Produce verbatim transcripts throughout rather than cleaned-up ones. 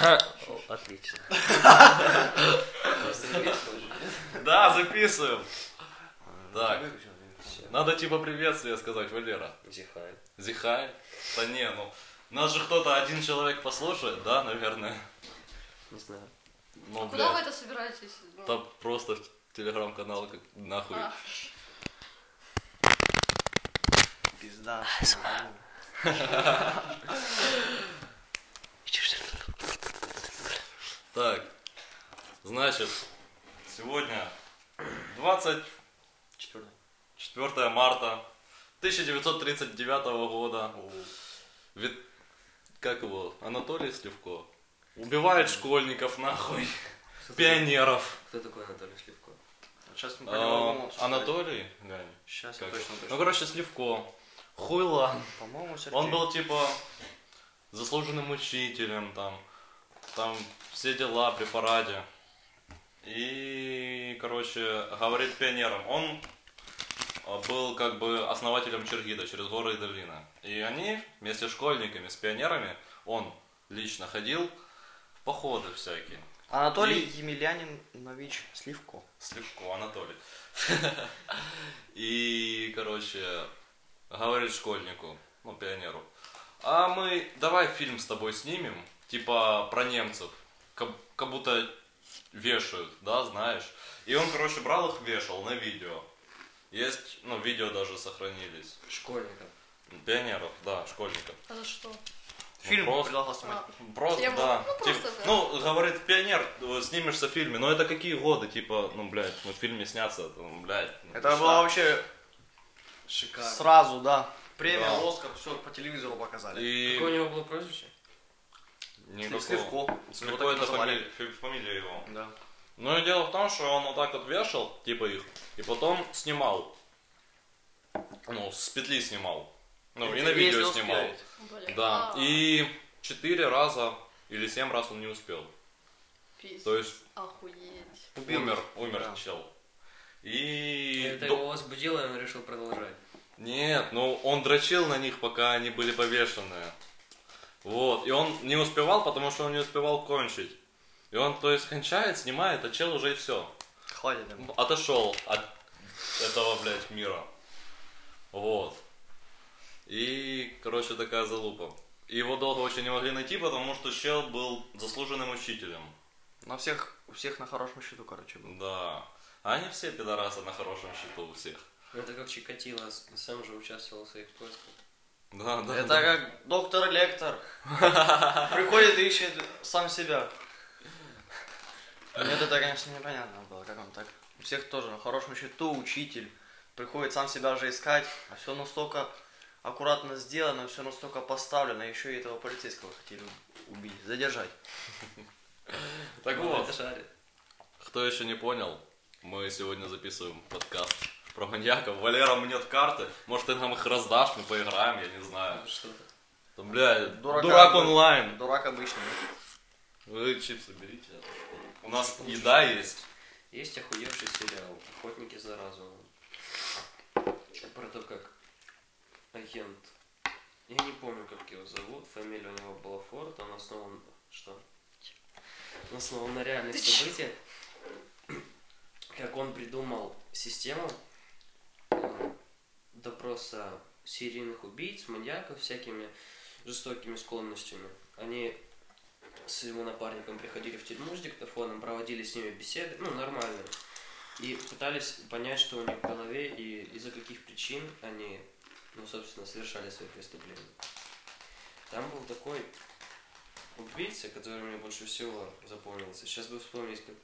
Отлично. Да, записываем. Так. Надо типа приветствие сказать, Валера. Зихай. Зихай? Да не, ну... Нас же кто-то один человек послушает, да, наверное? Не знаю. Ну, а куда вы это собираетесь? Ну... Да просто в телеграм-канал как нахуй. А. Пизда. Так, значит, сегодня двадцать четвёртое марта тысяча девятьсот тридцать девятого года. Вит... Как его? Анатолий Сливко. Убивает школьников нахуй. Кто Пионеров. Кто такой Анатолий Сливко? Сейчас мы а, Анатолий? Глянь. Сейчас как? точно, точно. Ну, короче, Сливко. Хуйло. По-моему, Сергей. Он был типа заслуженным учителем там. Там все дела при параде. И, короче, говорит пионерам. Он был как бы основателем Чергида через горы и долины. И они вместе с школьниками, с пионерами, он лично ходил в походы всякие. Анатолий и... Емельянинович Сливко. Сливко, Анатолий. И, короче, говорит школьнику, ну, пионеру. А мы давай фильм с тобой снимем, типа про немцев, как, как будто вешают, да, знаешь. И он, короче, брал их, вешал на видео. Есть, ну, видео даже сохранились. Школьников. Пионеров, да, школьников. А за что? Фильм ну, просто, предлагал снимать. А, просто, Тема. да. Ну, Тип, просто, да. ну, говорит, пионер, снимешься в фильме. Но это какие годы, типа, ну, блядь, мы в фильме сняться, ну, блядь. Ну, это что? было вообще шикарно. Сразу, да. Премия, да. Оскар, все по телевизору показали. И... Какое у него было прозвище? Сливко. Сливко это фамилия, фамилия его. Да. Ну и дело в том, что он вот так вот вешал, типа их, и потом снимал. Ну, с петли снимал. Ну, и на видео снимал. Блин. Да. А-а-а. И четыре раза или семь раз он не успел. Пиздец. То есть Охуеть. умер, умер да. чел. И... Это до... его возбудило, и он решил продолжать. Нет, ну он дрочил на них, пока они были повешенные. Вот. И он не успевал, потому что он не успевал кончить. И он, то есть, кончает, снимает, а чел уже и все. Хватит ему. Отошел от этого, блядь, мира. Вот. И, короче, такая залупа. И его долго очень не могли найти, потому что чел был заслуженным учителем. На всех, у всех на хорошем счету, короче, был. Да. А они все пидорасы на хорошем счету у всех. Это как Чикатило, сам же участвовал в своих поисках. Да, да. Это да. как доктор Лектор. Приходит и ищет сам себя. Мне это, конечно, непонятно было, как он так. У всех тоже на хорошем счету, учитель. Приходит сам себя же искать, а все настолько аккуратно сделано, все настолько поставлено, еще и этого полицейского хотели убить, задержать. Так вот, Это шарит. кто еще не понял, мы сегодня записываем подкаст про маньяков. Валера мнет карты, может ты нам их раздашь, мы поиграем, я не знаю. Что-то. Да, бля, Дурака, дурак онлайн. Дурак обычный. Вы чипсы берите. У нас еда есть. Есть охуевший сериал «Охотники за разумом». Про то, как агент, я не помню, как его зовут, фамилия у него была Форд, он основан, что? Он основан на реальных событиях, как он придумал систему э, допроса серийных убийц, маньяков, всякими жестокими склонностями. Они с его напарником приходили в тюрьму с диктофоном, проводили с ними беседы, ну, нормально. И пытались понять, что у них в голове и из-за каких причин они, ну, собственно, совершали свои преступления. Там был такой убийца, который мне больше всего запомнился. Сейчас бы вспомнить, как...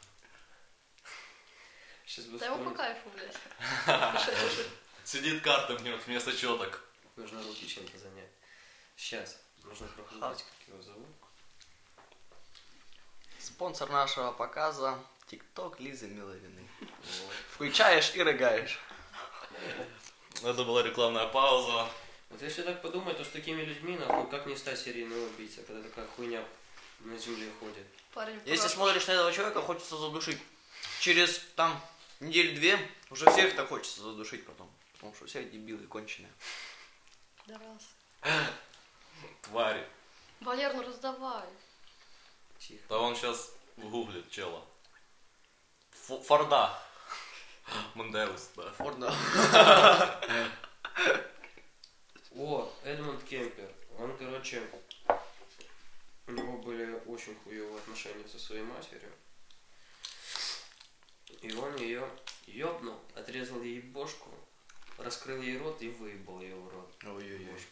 Сейчас бы Да его по вспомнить... кайфу, блядь. Сидит карты мнет вместо четок. Нужно руки чем-то занять. Сейчас. Нужно прохлопать, как его зовут. Спонсор нашего показа — ТикТок Лизы Миловиной. Вот. Включаешь и рыгаешь. Это была рекламная пауза. Вот если так подумать, то с такими людьми, нахуй, как не стать серийным убийцей, когда такая хуйня на земле ходит. Парень Если прав. смотришь на этого человека, хочется задушить. Через там неделю-две уже всех так хочется задушить потом. Потому что все дебилы конченые. Да раз. Твари. Валер, ну раздавай. Тихо. Да он сейчас гуглит чела. Ф- Форда. Мондеус, да. Форда. О, Эдмунд Кемпер. Он, короче, у него были очень хуевые отношения со своей матерью. И он ее ёбнул, отрезал ей бошку, раскрыл ей рот и выебал ее в рот. Ой-ой-ой.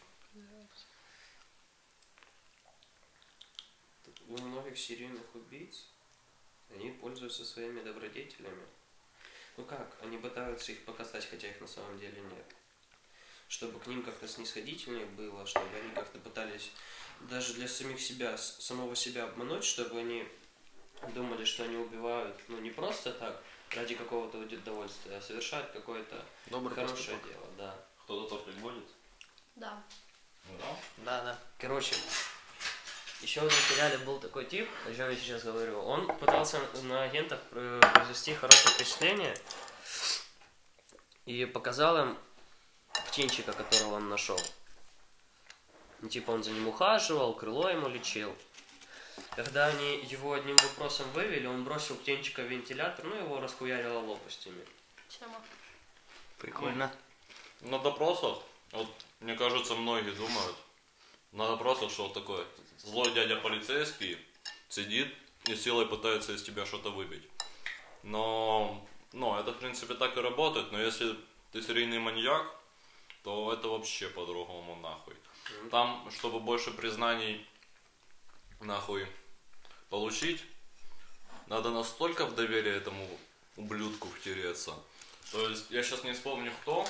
У многих серийных убийц они пользуются своими добродетелями. Ну как, они пытаются их показать, хотя их на самом деле нет. Чтобы к ним как-то снисходительнее было, чтобы они как-то пытались даже для самих себя, с- самого себя обмануть, чтобы они думали, что они убивают, ну не просто так, ради какого-то удовольствия, а совершают какое-то Добрый хорошее поступок. дело, да. Кто-то тортик будет? Да. Да. Да, да. Короче, еще в этом сериале был такой тип, о чем я сейчас говорю. Он пытался на агентов э, произвести хорошее впечатление и показал им птенчика, которого он нашел. И, типа он за ним ухаживал, крыло ему лечил. Когда они его одним вопросом вывели, он бросил птенчика в вентилятор, ну его расхуярило лопастями. Тема. Прикольно. На допросах, вот, мне кажется, многие думают, на допросах, что вот такое злой дядя полицейский сидит и силой пытается из тебя что-то выбить. Но, ну, это, в принципе, так и работает, но если ты серийный маньяк, то это вообще по-другому нахуй. Там, чтобы больше признаний нахуй получить, надо настолько в доверие этому ублюдку втереться. То есть, я сейчас не вспомню кто,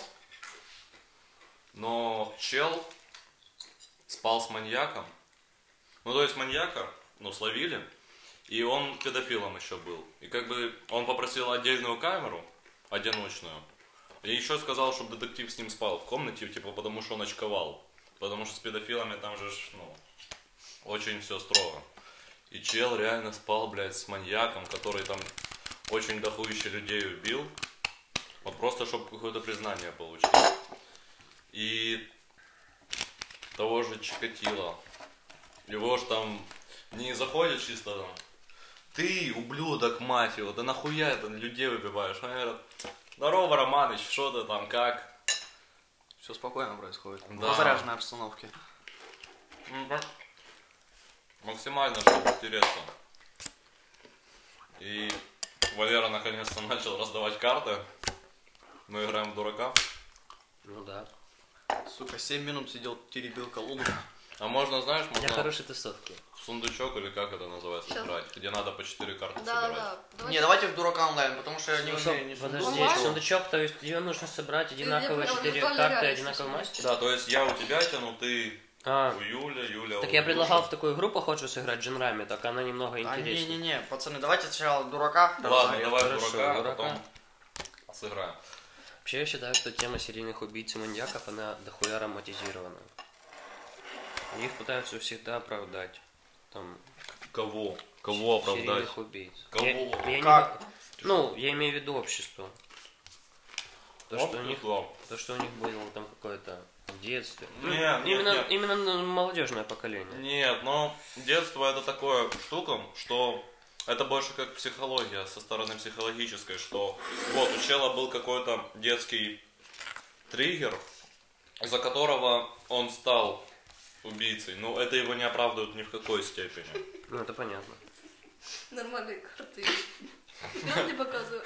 но чел спал с маньяком. Ну, то есть маньяка, ну, словили, и он педофилом еще был. И как бы он попросил отдельную камеру, одиночную, и еще сказал, чтобы детектив с ним спал в комнате, типа, потому что он очковал. Потому что с педофилами там же, ж, ну, очень все строго. И чел реально спал, блядь, с маньяком, который там очень дохуище людей убил. Вот просто, чтобы какое-то признание получить. И того же Чикатило. Его ж там не заходит чисто там. Ты, ублюдок, мать его, да нахуя это людей выбиваешь? Он говорит, здорово, Романыч, что ты там, как? Все спокойно происходит. Да. В заряженной обстановке. Мгм. Максимально, чтобы втереться. И Валера наконец-то начал раздавать карты. Мы играем в дурака. Ну да. Сука, семь минут сидел, теребил колонну. А можно, знаешь, Я можно хороший тусовки. в сундучок или как это называется Щас. играть, где надо по четыре карты Да, собирать. да. Не, давайте в дурака онлайн, потому что я не Стоп, умею не подожди, Онлайн? сундучок, то есть ее нужно собрать одинаковые поняла, четыре виртуальная карты реальность одинаковой очень масти? Да, то есть я у тебя тяну, ты А, у Юля, Юля так у я предлагал в Души. такую игру похожую сыграть джинрами, так она немного А, интереснее. не-не-не, пацаны, давайте сначала дурака. Ладно, давай в Хорошо, дурака, а дурака. потом сыграем. Вообще я считаю, что тема серийных убийц и маньяков, она дохуя романтизирована. И их пытаются всегда оправдать. Там, Кого? Кого оправдать? серийных убийц. Кого? Я- я не- Как? ну, я имею в виду общество. То, что у них, Общество. то, что у них было там какое-то в детстве. Ну, Нет, нет, именно, нет. именно ну, молодежное поколение. Нет, но детство это такое штука, что это больше как психология, со стороны психологической, что вот у чела был какой-то детский триггер, из-за которого он стал убийцей. Но это его не оправдывает ни в какой степени. Ну, это понятно. Нормальные карты. Я не показываю.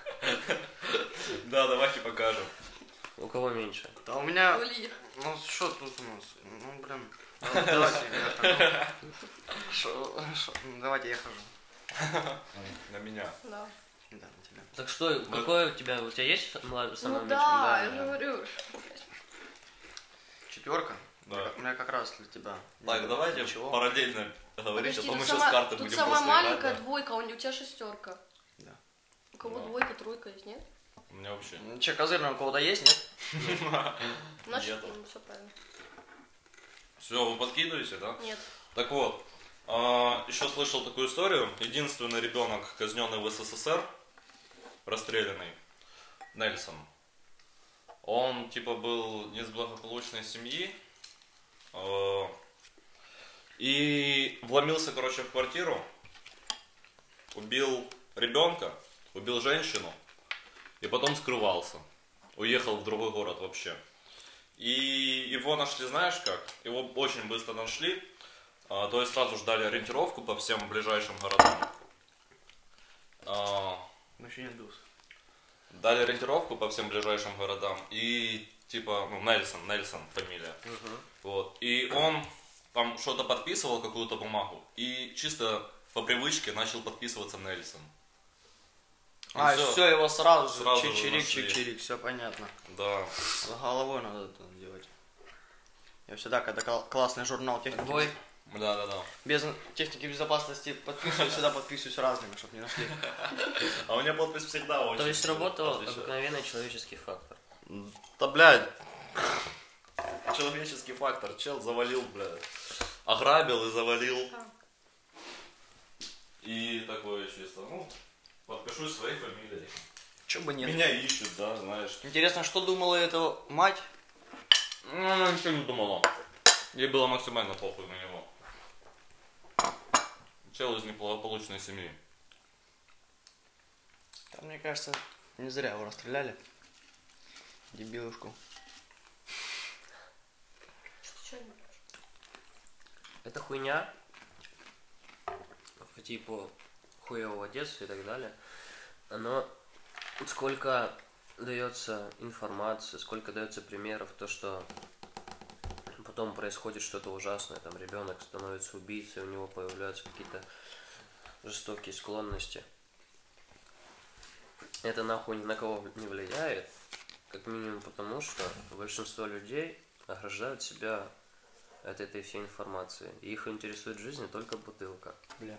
Да, давайте покажем. У кого меньше? Да у меня... Улья. Ну, что тут у нас? Ну, блин. Давайте я хожу. Шо- шо- ну, Давайте я хожу. На меня. Да. Да, на тебя. Так что, какое у тебя, у тебя есть млад- самое Ну меньшее? да, я же говорю. Четверка? Да. У меня как раз для тебя. Так, давайте Ничего. параллельно говорить, а Подожди, то мы тут сейчас сама- карты тут будем самая просто играть, маленькая да. двойка, а у у тебя шестерка. Да. У кого Да. двойка, тройка есть, нет? У меня вообще. Ну, Че, козырный у кого-то есть, нет? Значит, Нету. все правильно. Все, вы подкидываете, да? Нет. Так вот, а, еще слышал такую историю. Единственный ребенок, казненный в СССР, расстрелянный, Нельсон. Он типа был не из благополучной семьи. э, И вломился, короче, в квартиру убил ребенка, убил женщину и потом скрывался. Уехал в другой город вообще. И его нашли, знаешь как? Его очень быстро нашли. А, то есть сразу же дали ориентировку по всем ближайшим городам. А, Вообще не дус. дали ориентировку по всем ближайшим городам. И типа, ну, Нельсон, Нельсон фамилия. Мгм. Вот. И он там что-то подписывал, какую-то бумагу. И чисто по привычке начал подписываться Нельсон. И А, всё. все, его сразу же. Сразу же Чик-чирик, нашли. чик-чирик, все понятно. Да. С головой надо это делать. Я всегда, когда кл- классный журнал техники, Бой. Да, да, да. без техники безопасности подписываю, всегда подписываюсь разными, чтобы не нашли. А у меня подпись всегда очень. То есть работал отличается. обыкновенный человеческий фактор. Да, блядь. Человеческий фактор. Чел завалил, блядь. Ограбил и завалил. И такое чисто. Ну, подпишусь своей фамилией. Че бы нет. Меня ищут, да, знаешь. Интересно, что думала эта мать? Ну, она ничего не думала. Ей было максимально похуй на него. Чел из неполучной семьи. Там, мне кажется, не зря его расстреляли. Дебилушку. Что, чё не пьёшь? Это хуйня по типу хуевого детства и так далее. Оно сколько дается информации, сколько дается примеров, то, что потом происходит что-то ужасное, там ребенок становится убийцей, у него появляются какие-то жестокие склонности. Это нахуй ни на кого не влияет, как минимум потому, что большинство людей ограждают себя от этой всей информации. И их интересует в жизни только бутылка. Бля.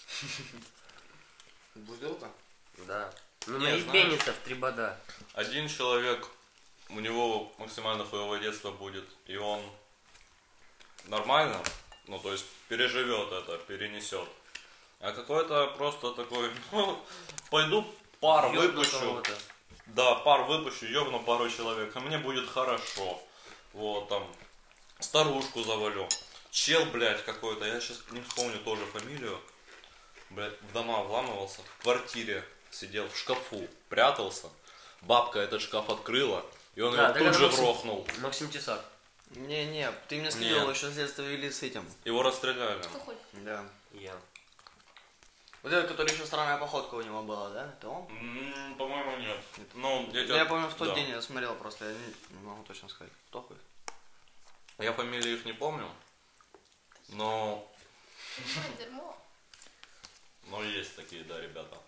Бутылка? Да. Ну, Не, наебенится в три бода. Один человек, у него максимально хуевое детство будет, и он нормально, ну, то есть переживет это, перенесет. А какой-то просто такой, ну, пойду пар Ёбну выпущу. кого-то. Да, пар выпущу, ёбну пару человек, а мне будет хорошо. Вот, там, старушку завалю. Чел, блядь, какой-то, я сейчас не вспомню тоже фамилию. Блядь, в дома вламывался, в квартире сидел, в шкафу, прятался. Бабка этот шкаф открыла, и он Да, его так тут это же Максим- грохнул. Максим Тесак. Не-не, ты мне скидывал, Нет. еще следствие вели с этим. Его расстреляли. Кто хоть? Да. Я. Вот этот, который еще странная походка у него была, да? Это он? М, По-моему, нет. Ну, я, Ну, тебя- я помню, в тот да. день я смотрел просто, я не, не могу точно сказать, кто хоть. Я фамилии их не помню, но, А, дерьмо. но есть такие, да, ребята.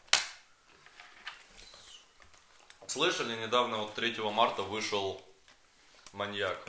Слышали, недавно, вот третьего марта вышел «Маньяк».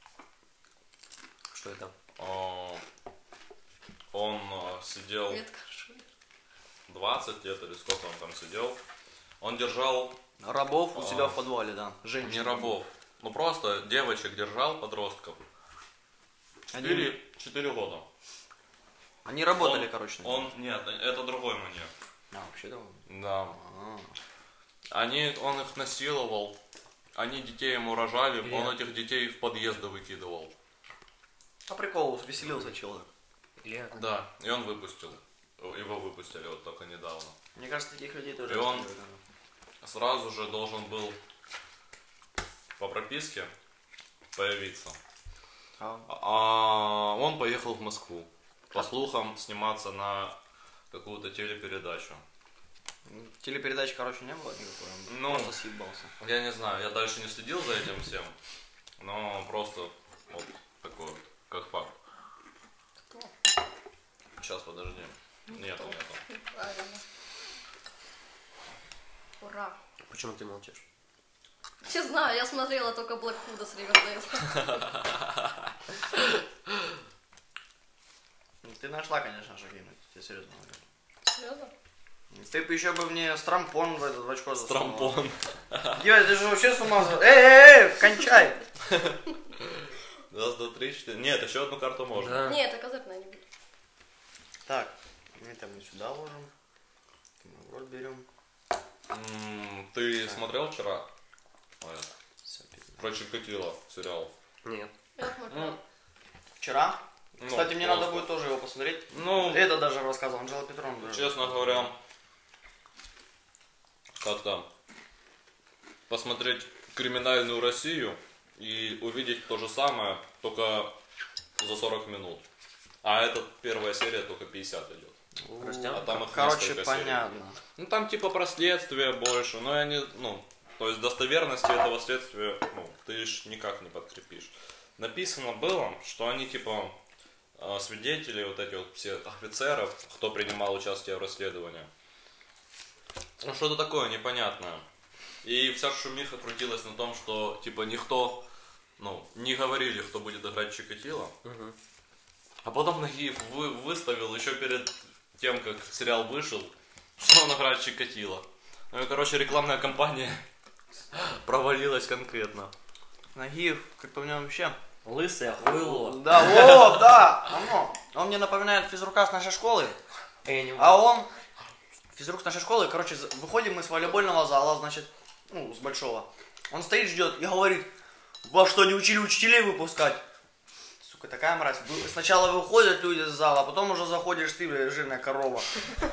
Что это? А, Он а, сидел Ветка шует. двадцать лет или сколько он там сидел. Он держал Рабов у А. себя в подвале, да. Женщин. не рабов, ну просто девочек держал, подростков. Они, Четыре, четыре года. они работали, Он- короче. Он, нет, это другой маньяк. А, вообще да. Да. А. Они, он их насиловал, они детей ему рожали, Илья. он этих детей в подъезды выкидывал. А прикол, веселился человек. Илья. Да, и он выпустил. Его выпустили вот только недавно. Мне кажется, таких людей тоже И он- расстреливают, Сразу же должен был по прописке появиться. да. А, А он поехал в Москву. По слухам, сниматься на какую-то телепередачу. телепередачи, короче, не было никакой, он Ну. просто съебался. Я не знаю, я дальше не следил за этим всем. Но просто вот такой вот, как факт. Кто? Сейчас, подожди. Нету, нету. Правильно. Ура. Почему ты молчишь? Не знаю, я смотрела только Black Hood с Ривердейл. Ну, ты нашла, конечно, шагинуть, я серьезно говорю. Серьезно? Ты бы еще бы мне стрампон в этот в очко засунула. Стрампон. Девочка, ты же вообще с ума сошла? Эй, эй, эй, кончай! Раз, два, три, четыре. Нет, еще одну карту можно. Да. Нет, это козырная не будет. Так, это мы сюда ложим. Это мы в рот берем. М, Ты смотрел вчера Ой, Всё, пизда. про Чикатило сериал? Нет. Я смотрела. Вчера? Ну, Кстати, мне просто. надо будет тоже его посмотреть. Ну, Это даже рассказывал Анжела Петровна. даже. честно говоря, как там, посмотреть криминальную Россию и увидеть то же самое, только за сорок минут. А эта первая серия только пятьдесят идет. Растем? А там их Короче, несколько понятно. серий. Ну там типа про следствие больше, но я не, ну, то есть достоверности этого следствия, ну, ты ж никак не подкрепишь. Написано было, что они типа э, свидетели, вот эти вот все офицеров, кто принимал участие в расследовании. Ну что-то такое непонятное. И вся шумиха крутилась на том, что типа никто, ну, не говорили, кто будет играть Чикатило. Угу. А потом Нагиев вы, выставил еще перед тем, как сериал вышел, что он играет Чикатило. Ну и, короче, рекламная кампания провалилась конкретно. Нагиев, как по мне вообще. Лысое хуйло. Да, о, да, оно. Он мне напоминает физрука с нашей школы. Энимал. А он, физрук с нашей школы, короче, выходим мы с волейбольного зала, значит, ну, с большого. Он стоит, ждет и говорит: вас что, не учили учителей выпускать? Сука, такая мразь. Сначала выходят люди из зала, а потом уже заходишь ты, бля, жирная корова.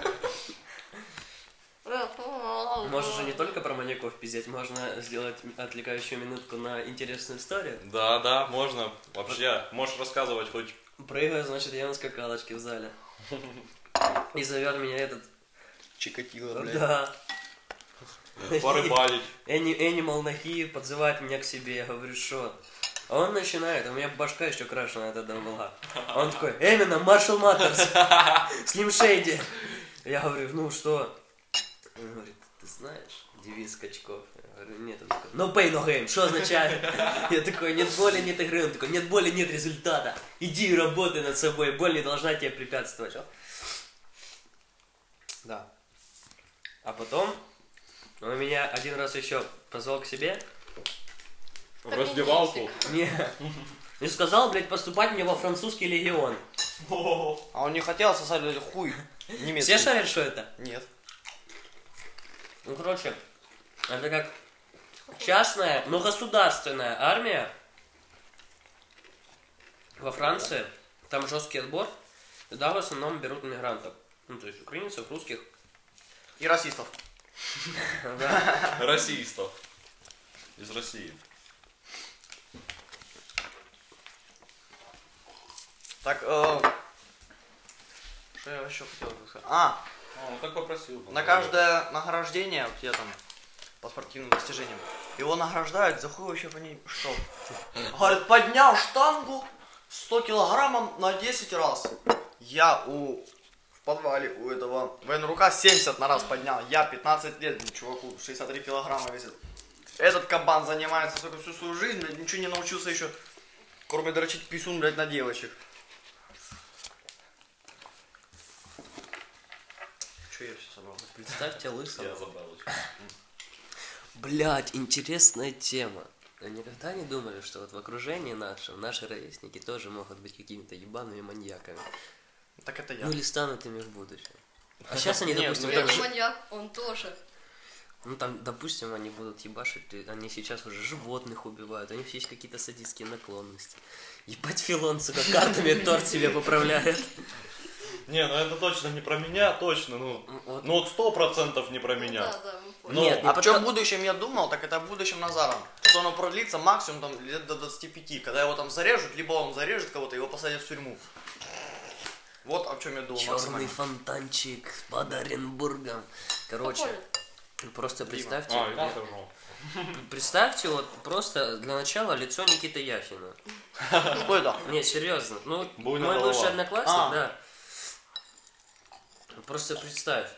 Можешь же не только про маньяков пиздеть, можно сделать отвлекающую минутку на интересную историю. Да, да, можно. Вообще, можешь рассказывать хоть... Прыгаю, значит, я на скакалочке в зале. И зовет меня этот... Чикатило, блядь. Да. порыбалить. Энимал Нагиев подзывает меня к себе, я говорю, что? А он начинает, у меня башка еще крашена тогда была. А он такой: Эминем, Маршал Маттерс, Слим Шейди. Я говорю: ну что? Он говорит: ты знаешь девиз скачков? Я говорю: нет. Он такой: no pay, no game. Что означает? Я такой: нет боли, нет игры. Он такой: нет боли, нет результата. Иди и работай над собой, боль не должна тебе препятствовать. Да. А потом он меня один раз еще позвал к себе. В раздевалку. Не. И сказал, блядь, поступать мне во французский легион. А он не хотел сосать, блядь, хуй немецкий. Все шарят, что это? Нет. Ну, короче, это как частная, но государственная армия во Франции. Там жесткий отбор. Туда в основном берут мигрантов. Ну, то есть украинцев, русских. И расистов. Да. Расистов. Из России. Так, э... что я еще хотел сказать? А, А, ну так попросил. на каждое награждение, вот я там, по спортивным достижениям, его награждают за хуй вообще понять, что. Говорит, поднял штангу сто килограммом на десять раз. Я у... в подвале у этого военрука семьдесят на раз поднял. Я пятнадцать лет, ну, чуваку, шестьдесят три килограмма весит. Этот кабан занимается только всю свою жизнь, блядь, ничего не научился еще, кроме дрочить писюн, блядь, на девочек. Че я все собрал? Представьте лысого. Я забрал. Блять, интересная тема. Вы никогда не думали, что вот в окружении нашем наши ровесники тоже могут быть какими-то ебаными маньяками? Так это я. Ну или станут ими в будущем. А сейчас они, Нет, допустим, ну Я так не же- маньяк, он тоже. ну там, допустим, они будут ебашить, и они сейчас уже животных убивают, у них есть какие-то садистские наклонности. Ебать, Филон, сука, картами торт себе поправляет. Не, ну это точно не про меня, точно, ну. Вот. Ну вот сто процентов не про меня. Да, да, мы поняли. Ну, Нет, не А в чем подка- будущем я думал, так это в будущем Назаром. Что оно продлится максимум там лет до двадцати пяти, когда его там зарежут, либо он зарежет кого-то, его посадят в тюрьму. Вот о чем я думал Черный максимально. фонтанчик под Оренбургом. Короче, Прикольно. просто представьте, А, я мне- хожу. представьте вот просто для начала лицо Никиты Яхина. Что это? Не, серьезно, ну, Буйная мой голова. бывший одноклассник, А. да. Просто представь,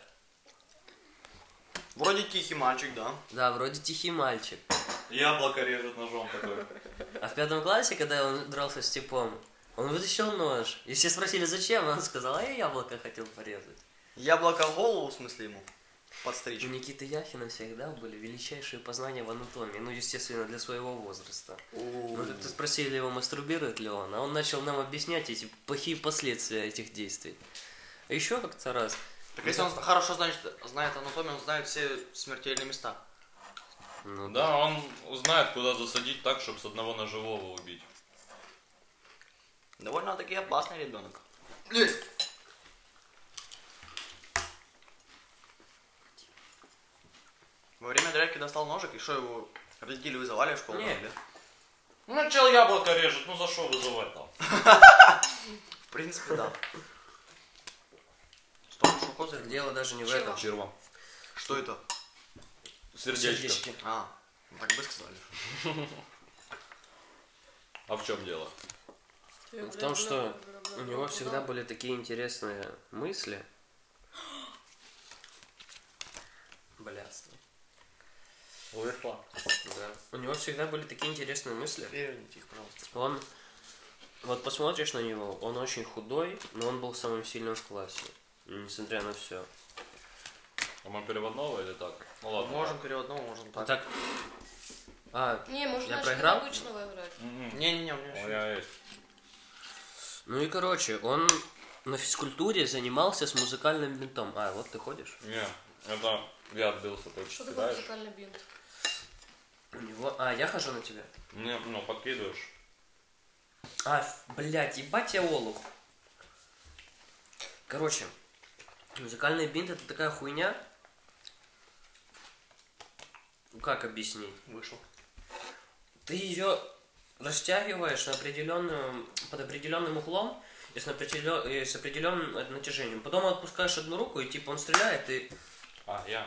Вроде тихий мальчик, да? да, вроде тихий мальчик. Яблоко режет ножом такой. А в пятом классе, когда он дрался с типом, он вытащил нож. И все спросили, зачем, он сказал: а я яблоко хотел порезать. Яблоко в голову, в смысле ему? Подстричь. У Никиты Яхина всегда были величайшие познания в анатомии. Ну, естественно, для своего возраста. Ну, как-то спросили его, мастурбирует ли он, а он начал нам объяснять эти плохие последствия этих действий. А еще как-то раз... Так если он хорошо знает, знает анатомию, он знает все смертельные места. Ну, Да, он узнает, куда засадить так, чтобы с одного ножевого убить. Довольно-таки опасный ребенок. достал ножик, и что его родители вызывали в школу? Нет. Или? Ну, чел яблоко режет, ну за что вызывать там? В принципе, да. Стоп, что козырь? Дело даже не в Чего? этом. Черва. Что это? Сердечко. Сердечки. А, ну так бы сказали. А в чем дело? В том, что у него всегда были такие интересные мысли. Блядство. Уверхла. Да. У него всегда были такие интересные мысли. Переверните их, пожалуйста. Он, вот посмотришь на него, он очень худой, но он был самым сильным в классе. Несмотря на все. А мы переводного или так? Ну ладно. Можем переводного, можем А так. так. А, Не, можно Я начать проиграл? обычного играть. М-м. Не-не-не, у меня У еще меня есть. ну и короче, он на физкультуре занимался с музыкальным бинтом. А, вот ты ходишь? Не, это я отбился, ты Что такое кидаешь. музыкальный бинт? У него. А, я хожу на тебя. Мне, ну, подкидываешь. А, ф- блядь, ебать я олух. Короче, музыкальный бинт это такая хуйня. Ну, как объяснить? вышел. Ты ее растягиваешь на определенную, под определенным углом и с, определен- и с определенным э, натяжением. Потом отпускаешь одну руку и типа он стреляет и... А, я.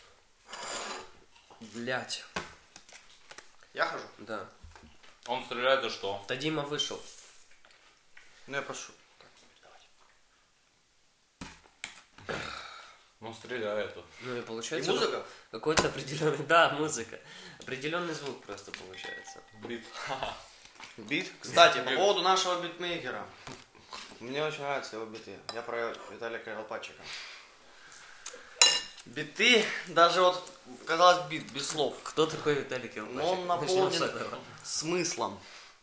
Блять. Я хожу? Да. Он стреляет и что? Да Дима вышел. Ну я прошу. Ну, стреляет. Ну и И получается... музыка? Какой-то определенный... Да, музыка. Определенный звук просто получается. Бит. Бит? Кстати, по Бит. поводу нашего битмейкера. Мне очень нравятся его биты. Я про Виталия Колпачика. Биты, даже вот, казалось, бит, без слов. Кто такой Виталий Килпачик? Но он Начнем с наполнен этого. смыслом.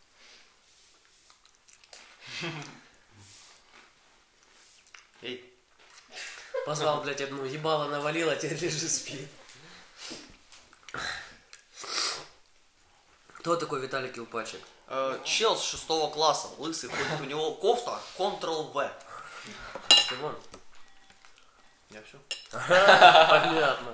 Эй, Позвал, блядь, одну, ебало навалила, теперь лежи спи. Кто такой Виталий Килпачик? э, чел с шестого класса, лысый, ходит, у него кофта контрол-В. Ты вон. Я все. Понятно.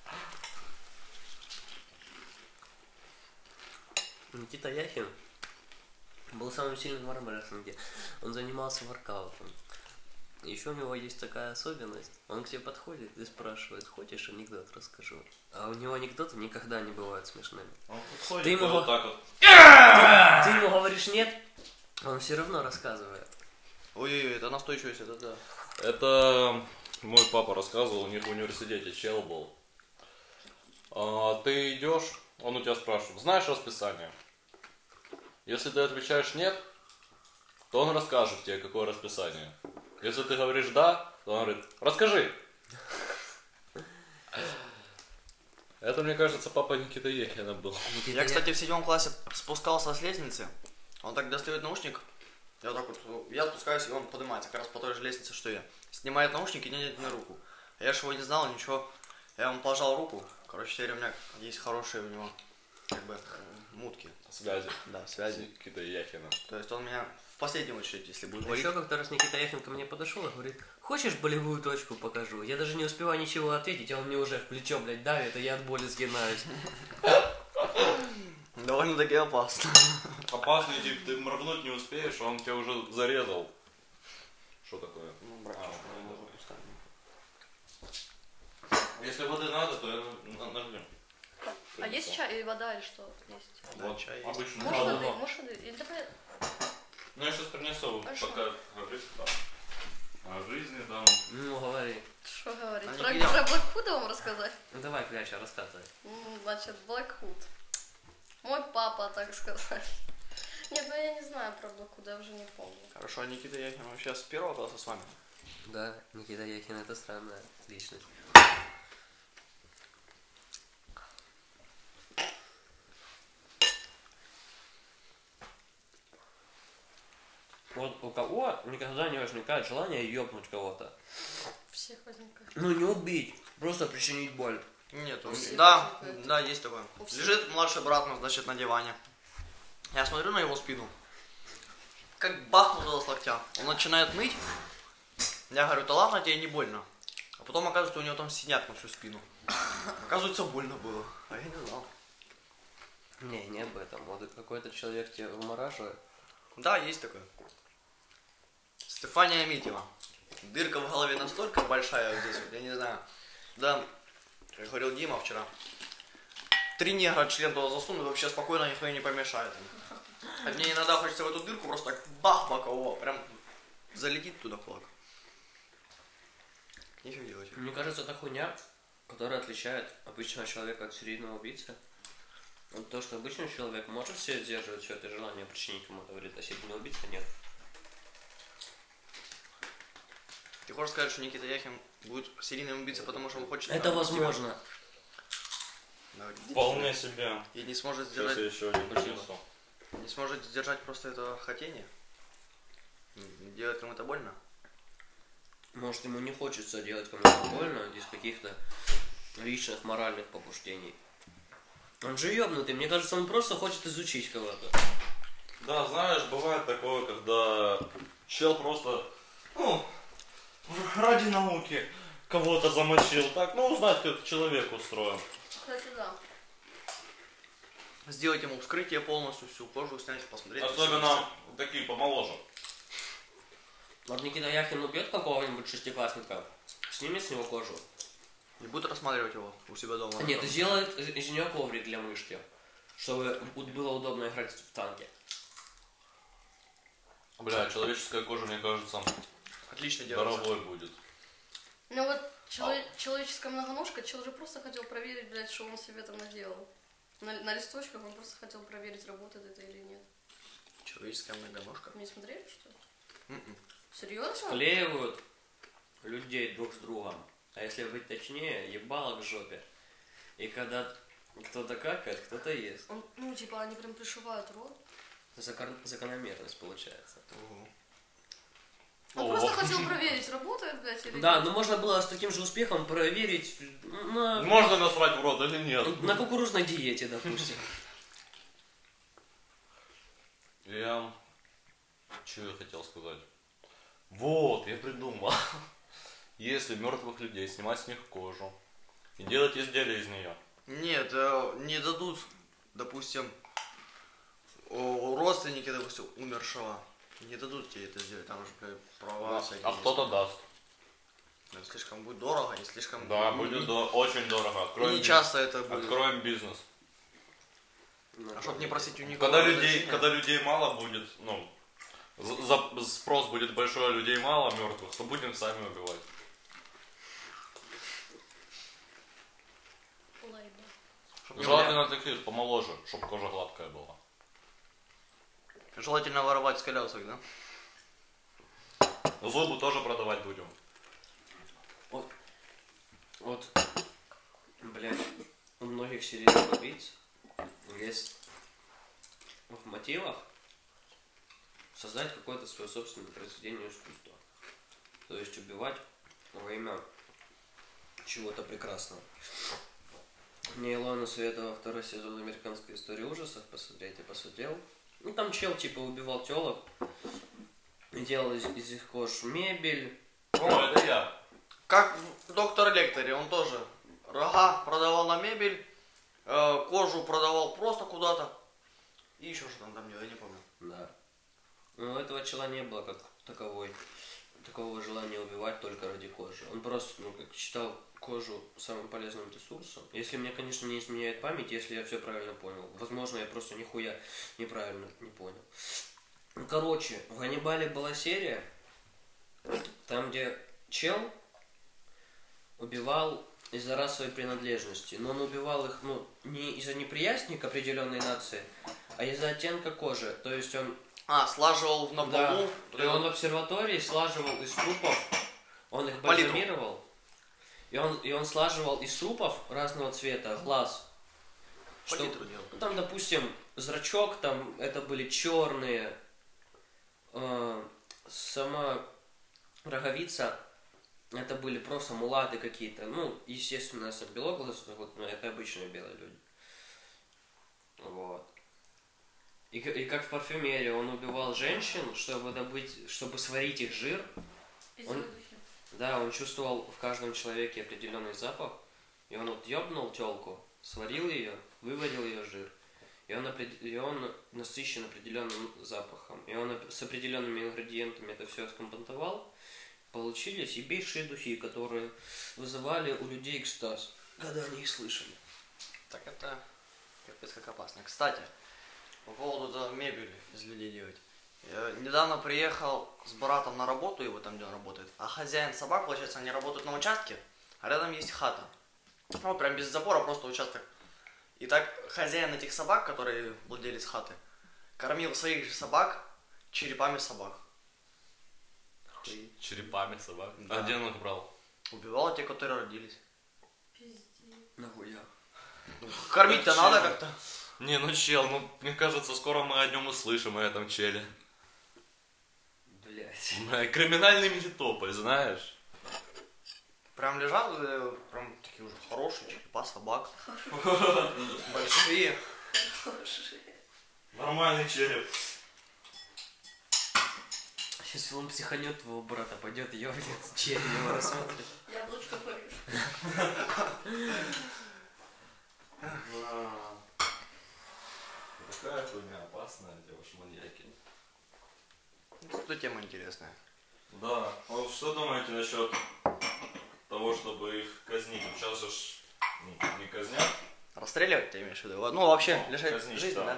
Никита Яхин был самым сильным в армрестлинге. Он занимался воркаутом. Еще у него есть такая особенность. Он к тебе подходит и спрашивает, хочешь анекдот расскажу? А у него анекдоты никогда не бывают смешными. Он подходит Ты и ему- вот так вот. Ты ему говоришь нет, он все равно рассказывает. Ой-ой-ой, это настойчивость, это да. Это мой папа рассказывал, у них в университете чел был. А, ты идешь, он у тебя спрашивает, знаешь расписание? Если ты отвечаешь нет, то он расскажет тебе, какое расписание. Если ты говоришь да, то он говорит, расскажи. Это, мне кажется, папа Никиты Ехина был. Никита Я, Я- кстати, в седьмом классе спускался с лестницы. Он так достает наушник. Я вот так вот, я спускаюсь, и он поднимается, как раз по той же лестнице, что я. Снимает наушник и не на руку. А я же его не знал, ничего. Я ему пожал руку. Короче, теперь у меня есть хорошие у него, как бы, э, мутки. Связи. Да, С связи. Никитой Яхиным. То есть он меня в последнюю очередь, если будет Еще говорить. как-то раз Никита Яхин ко мне подошел и говорит, хочешь болевую точку покажу? Я даже не успеваю ничего ответить, а он мне уже в плечо, блядь, давит, и я от боли сгинаюсь. Довольно-таки опасно. Опасный тип, ты моргнуть не успеешь, а он тебя уже зарезал. Что такое? Ну, брат, А, что-то ну, я даже поставлю. Если воды надо, то я на- нальем. А есть чай или вода или что? Есть. Да, Вот, чай есть. обычно. Можешь Мало. воды? Можешь воды? Или давай... Ну я сейчас принесу, Хорошо. пока говоришь там. О жизни там. Ну, говори. Что говорить? А Про, не пьем. про Блэкхуда вам рассказать? Ну давай, Кляча, рассказывай. М, Значит, Блэкхуд. Мой папа, так сказать. Нет, ну я не знаю про Блэкхуда, я уже не помню. Хорошо, а Никита Яхин вообще с первого класса с вами? Да, Никита Яхин это странная личность. Вот у кого никогда не возникает желание ёбнуть кого-то? Всех возникает. Ну не убить, просто причинить боль. Нет, У всех да, возникает. да, есть такое. У всех. Лежит младший брат, ну, значит, на диване. Я смотрю на его спину. Как бахнуло с локтя. Он начинает ныть. Я говорю, да ладно, тебе не больно. А потом оказывается, у него там синяк на всю спину. Оказывается, больно было. А я не знал. Не, не об этом. Вот какой-то человек тебя вымораживает. Да, есть такое. Стефания Митева. Дырка в голове настолько большая вот здесь, вот, я не знаю. Да, как говорил Дима вчера. Три негра член туда засунут, вообще спокойно никто не помешает. А мне иногда хочется в эту дырку просто так бах бокового, прям залетит туда кулак. Ничего делать. Мне кажется, это хуйня, которая отличает обычного человека от серийного убийцы. Вот то, что обычный человек может себе сдерживать все это желание причинить кому-то вред, а серийный убийца нет. Ты хочешь сказать, что Никита Яхин будет серийным убийцей, потому что он хочет... Это возможно. Вполне себе. И не сможет Сейчас сдержать... я еще один принесу. Не сможет сдержать просто это хотение? Делать кому-то больно? Может, ему не хочется делать кому-то больно из каких-то личных моральных побуждений. Он же ёбнутый, мне кажется, он просто хочет изучить кого-то. Да, знаешь, бывает такое, когда чел просто, ну, ради науки кого-то замочил. Так, ну, узнать, как человек устроен. Кстати, да. Сделать ему вскрытие полностью, всю кожу снять, посмотреть. Особенно такие помоложе. Вот Никита Яхин убьет какого-нибудь шестиклассника, снимет с него кожу. И будет рассматривать его у себя дома. Нет, и сделает из нее коврик для мышки, чтобы было удобно играть в танке. Бля, человеческая кожа, мне кажется, Отлично делается. дорогой будет. Ну вот чело- человеческая многоножка, чел же просто хотел проверить, блядь, что он себе там наделал. На, на листочках он просто хотел проверить, работает это или нет. Человеческая многоножка. Не смотрели, что ли? М-м. Серьезно? Склеивают людей друг с другом, а если быть точнее, ебало к жопе. И когда кто-то какает, кто-то ест. Он, ну, типа, они прям пришивают рот. Закор- закономерность получается. Ого. Он О. просто хотел проверить, работает, блядь, или Да, нет. но можно было с таким же успехом проверить на, Можно насрать в рот или нет? на кукурузной диете, допустим. Я... Что я хотел сказать? Вот, я придумал. Если мертвых людей снимать с них кожу и делать изделия из нее. Нет, э, не дадут, допустим, о, родственники, допустим, умершего. Не дадут тебе это сделать, там же блядь, права всякие. А есть. кто-то даст. Ну, слишком будет дорого, и слишком... Да, не- будет не- до- очень дорого. И Откроем, не бизнес. часто это будет. Откроем бизнес. А чтобы не просить у них Когда людей, когда людей мало будет, ну, за- за- спрос будет большой, а людей мало мертвых, то будем сами убивать. Лайба. Желательно таких помоложе, чтобы кожа гладкая была. Желательно воровать с колясок, да? Зубы тоже продавать будем. Вот, вот, блядь, у многих серийных убийц есть в мотивах создать какое-то свое собственное произведение искусства. То есть убивать во имя чего-то прекрасного. Мне Илона советовала второй сезон «Американской истории ужасов» посмотреть, я посмотрел. Ну там чел типа убивал телок и делал из, из их кож мебель. О, это я. Как в доктор Лекторе, он тоже рога продавал на мебель, э, кожу продавал просто куда-то. И еще что там там делал, я не помню. Да. Но у этого чела не было как таковой, такого желания убивать только ради кожи. Он просто, ну, как считал кожу самым полезным ресурсом. Если мне, конечно, не изменяет память, если я все правильно понял. Возможно, я просто нихуя неправильно не понял. Ну, короче, в Ганнибале была серия, там, где чел убивал из-за расовой принадлежности. Но он убивал их, ну, не из-за неприязни к определенной нации, а из-за оттенка кожи. То есть он А, слаживал на да. полу. И он в обсерватории слаживал из трупов, он их Палитру. бальзамировал, и он, и он слаживал из трупов разного цвета глаз. Что, Палитру делал. ну, там, допустим, зрачок, там это были черные, э, сама роговица, это были просто мулаты какие-то. Ну, естественно, если белоглазые, вот, ну, это обычные белые люди. Вот. И, к- и как в парфюмерии, он убивал женщин, чтобы добыть, чтобы сварить их жир. Он- Да, он чувствовал в каждом человеке определенный запах И он вот ёбнул тёлку, сварил ее, выварил ее жир. И он, опред... и он насыщен определенным запахом. И он с определенными ингредиентами это все скомпонтовал. Получились ебейшие духи, которые вызывали у людей экстаз, когда они их слышали. Так это капец как опасно. Кстати, по поводу да, мебели из людей делать. Я недавно приехал с братом на работу, его там где он работает, а хозяин собак, получается, они работают на участке, а рядом есть хата. Ну, прям без забора, просто участок. И так хозяин этих собак, который владелец хаты, кормил своих же собак черепами собак. Черепами собак. Да. А где он их брал? Убивал те, которые родились. Пиздец. Нахуя? Ну, кормить-то Зачем? надо как-то. Не, ну чел, ну мне кажется, скоро мы о нем услышим, о этом челе. Блять. Бля, криминальный Мелитополь, знаешь? Прям лежал, э, прям такие уже хорошие черепа собак. Большие. Нормальный череп. Сейчас он психанет твоего брата, пойдет ёбнет, череп его рассмотрит. Яблочко порежь. Такая хуйня опасная, девушка, маньяки. Эта тема интересная. Да, вот что думаете насчет того, чтобы их казнить? Сейчас же ж, ну, не казнят. Расстреливать ты имеешь в виду? Ну, вообще, Ну, лишать казнить, жизни, да. да?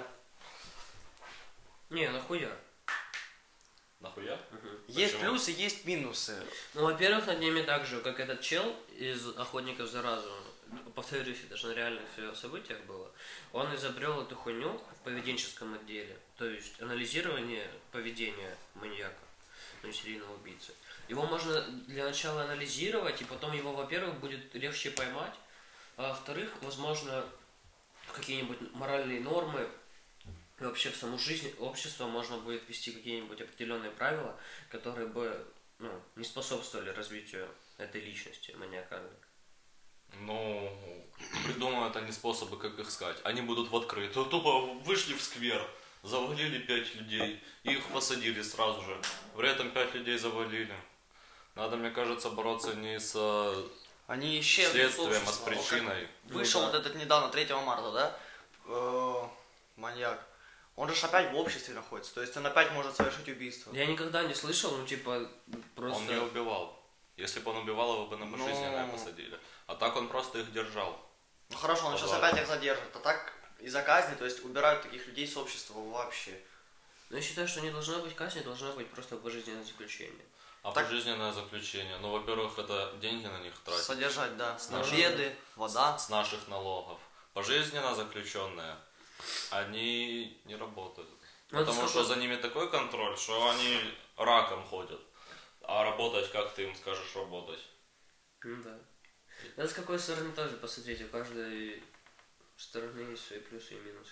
Не, нахуя? Нахуя? Есть Почему? плюсы, есть минусы. Ну, во-первых, над ними так же, как этот чел из «Охотников за разумом». Повторюсь, это же на реальных всё событиях было. Он изобрел эту хуйню в поведенческом отделе. То есть анализирование поведения маньяка, ну, серийного убийцы. Его можно для начала анализировать, и потом его, во-первых, будет легче поймать, а во-вторых, возможно, какие-нибудь моральные нормы, и вообще в саму жизнь общества можно будет ввести какие-нибудь определенные правила, которые бы, ну, не способствовали развитию этой личности маниакальной. Ну, придумают они способы, как их сказать. Они будут в открытую. Тупо вышли в сквер, завалили пять людей, и их посадили сразу же. При этом пять людей завалили. Надо, мне кажется, бороться не с Они исчезнут следствием, а с общества. Вот как причиной. Вышел Ну, вот да. этот недавно, третьего марта, да? Э, маньяк. Он же ж опять в обществе находится, то есть он опять может совершить убийство. Я никогда не слышал, ну, типа, просто... Он не убивал. Если бы он убивал, его бы на Ну. пожизненное посадили. А так он просто их держал. Ну хорошо, он сейчас Ладно. опять их задержит, а так из-за казни, то есть убирают таких людей с общества вообще. Но я считаю, что не должна быть казни, должна быть просто пожизненное заключение. А Так- пожизненное заключение, ну, во-первых, это деньги на них тратить. Содержать, да. наших- Обеды, вода. С наших налогов. Пожизненно заключенные, они не работают. Ну, Потому это что сколько- за ними такой контроль, что они раком ходят. А работать, как ты им скажешь работать? Ну да. Это с какой стороны тоже посмотреть, у каждой стороны есть свои плюсы и минусы.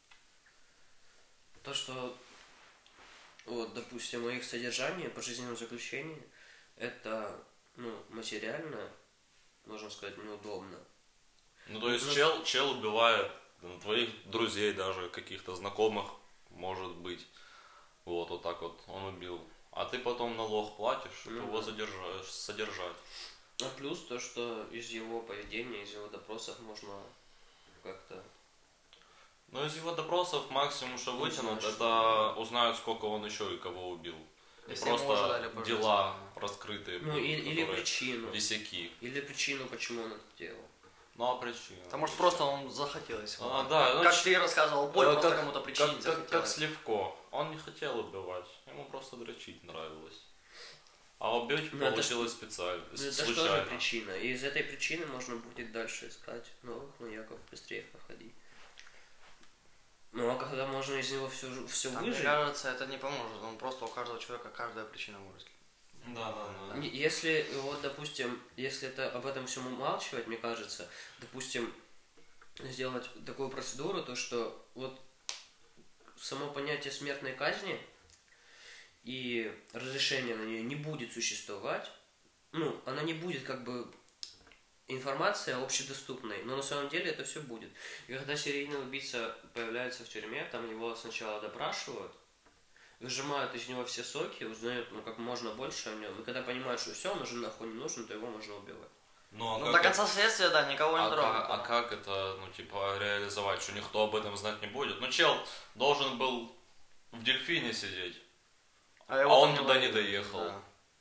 То, что, вот, допустим, их содержание, пожизненном заключении, это, ну, материально, можно сказать, неудобно. Ну, то есть Ну, чел, чел убивает ну, твоих друзей даже, каких-то знакомых, может быть. Вот, вот так вот он убил. А ты потом налог платишь, чтобы Ну его да. задержать, содержать. А плюс то, что из его поведения, из его допросов можно как-то... Но из его допросов максимум, что вытянут, знаешь. это узнают, сколько он еще и кого убил. И Если ему уже дали просто пожизненно. дела раскрытые Ну, будут, и- или которые причину. висяки. Или причину, почему он это делал. Ну, а причина? Потому может просто он захотелось. А, да, ну, Как ч- ты рассказывал, боль Э, просто как- кому-то Как, причинить как, как захотелось. Сливко. Он не хотел убивать, ему просто дрочить нравилось. А убить Ну, это получилось специально, Ну, это же случайно. тоже причина. И из этой причины можно будет дальше искать новых маньяков, быстрее их находить. Ну, а когда можно из него все, все А мне выжить, кажется, это не поможет. Он просто у каждого человека каждая причина может. Да, да, да. не- если, вот, допустим, если это об этом всем умалчивать, мне кажется, допустим, сделать такую процедуру, то что вот само понятие смертной казни и разрешение на нее не будет существовать, ну, она не будет как бы информация общедоступной, но на самом деле это все будет. И когда серийный убийца появляется в тюрьме, там его сначала допрашивают, выжимают из него все соки, узнают ну, как можно больше о нем. И когда понимают, что все, он уже нахуй не нужен, то его можно убивать. Ну, а Ну, как до это- конца следствия, да, никого не А, трогают. ка- а как это, ну, типа, реализовать, что никто об этом знать не будет? Ну, чел должен был в дельфине сидеть. А, его а там он туда не ловили, доехал. да.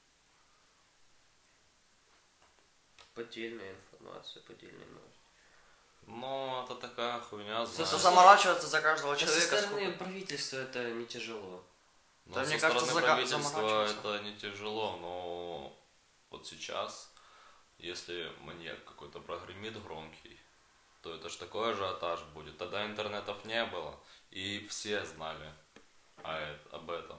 Поддельная информация, поддельные новости. Ну, это такая хуйня, Со- знаешь. Что заморачиваться за каждого Да со человека. стороны сколько- правительства это не тяжело. Ну, Да, со мне кажется, стороны зака- правительства заморачиваться. это не тяжело, но вот сейчас, если маньяк какой-то прогремит громкий, то это ж такой ажиотаж будет. Тогда интернетов не было, и все знали о э- об этом.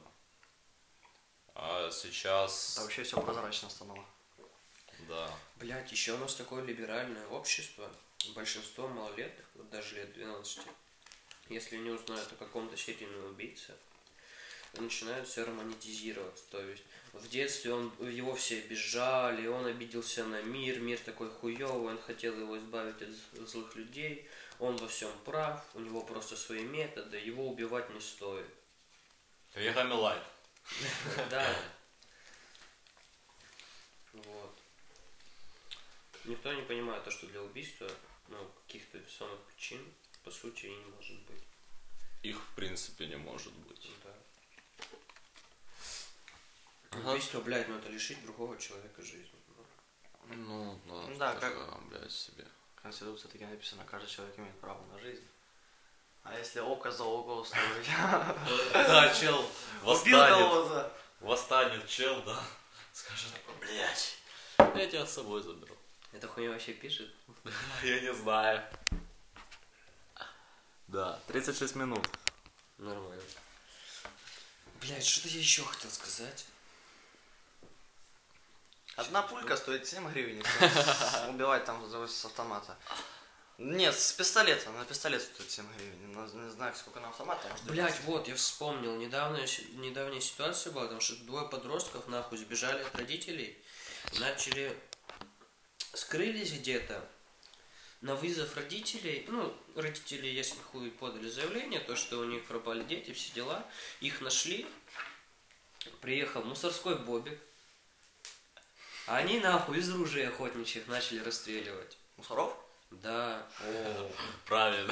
А сейчас, Да, вообще все прозрачно становилось. да. Блять, еще у нас такое либеральное общество. Большинство малолетних, вот даже лет двенадцати, если они узнают о каком-то серийном убийце, начинают все романтизировать. То есть в детстве он, его все обижали, он обиделся на мир, мир такой хуёвый, он хотел его избавить от з- злых людей, он во всем прав, у него просто свои методы, его убивать не стоит. Вегами лайт. Да. Вот. Никто не понимает то, что для убийства, ну, каких-то весомых причин, по сути, и не может быть. Их в принципе не может быть. Да. Ага. Убийство, блядь, ну это лишить другого человека жизни. Ну, Ну, да, Ну да, как- такая, блядь, себе. В Конституции таки написано, каждый человек имеет право на жизнь. А если око за око устроить? Да, чел Убил восстанет, кого за... восстанет чел, да, скажет, блядь, я тебя с собой заберу. эта хуйня вообще пишет. Я не знаю. Да, тридцать шесть минут. Нормально. Блядь, что-то я еще хотел сказать. Одна пулька стоит семь гривен, если убивать там за- с автомата. Нет, с пистолета. На пистолет стоит семь гривен. Не, не знаю, сколько на автомат. там, может, Блять, двадцать. вот, я вспомнил, недавняя, си- недавняя ситуация была, потому что двое подростков нахуй сбежали от родителей, начали, скрылись где-то, на вызов родителей, ну, родители, если хуй, подали заявление, то, что у них пропали дети, все дела, их нашли, приехал мусорской бобик, а они нахуй из ружей охотничьих начали расстреливать. Мусоров? Да, о. Правильно.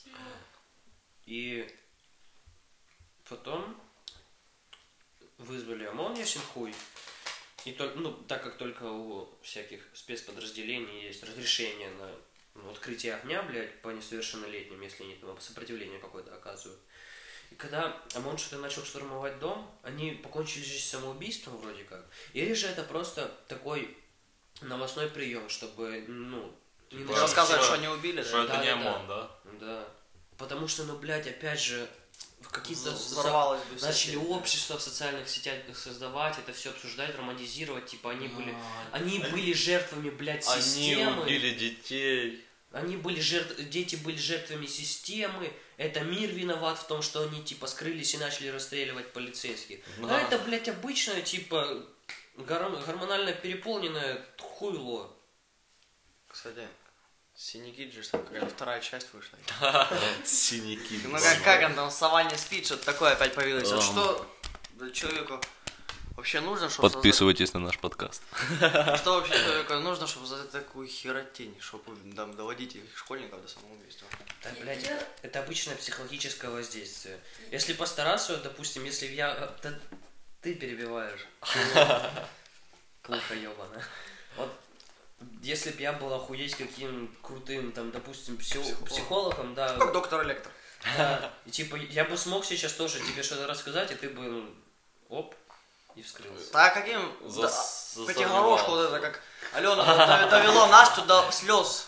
И потом вызвали ОМОН, ясен хуй. И только, ну, так как только у всяких спецподразделений есть разрешение на ну, открытие огня, блядь, по несовершеннолетним, если они там сопротивление какое-то оказывают. И когда ОМОН что-то начал штурмовать дом, они покончили жизнь самоубийством вроде как. Или же это просто такой новостной прием, чтобы, ну, не Типа, начать- Рассказывают, что- что они убили, Что да? это не да, да. ОМОН, да? Да. Потому что, ну, блядь, опять же, в какие-то З- со- Взорвалось бы начали всякие. общества в социальных сетях создавать, это все обсуждать, романтизировать, типа они были, они были жертвами, блядь, Они системы. убили детей. Они были жертв... дети были жертвами системы. Это мир виноват в том, что они типа скрылись и начали расстреливать полицейских. Да. А это, блядь, обычное, типа, гор- гормонально переполненное хуйло. Кстати, Синяки же, там какая-то вторая часть вышла. Синяки. Ну как, как он там в саванне спит, что-то такое опять появилось. Вот Ам. что да, человеку вообще нужно, чтобы Подписывайтесь на наш подкаст. создать... Что вообще человеку нужно, чтобы создать такую херотень, чтобы там, доводить их школьников до самоубийства? Так, блядь, это обычное психологическое воздействие. Если постараться, допустим, если я... Да ты перебиваешь. Клуха ёбана. Вот, если бы я был охуеть каким крутым, там, допустим, психо- Психологом. психологом, да, Как доктор Электро. да, и типа, я бы смог сейчас тоже тебе что-то рассказать, и ты бы, ну, оп, и вскрылся. А каким... За- да, за- Котигорошку вот сомневался. это, как Алена дов- довело Настю до слез.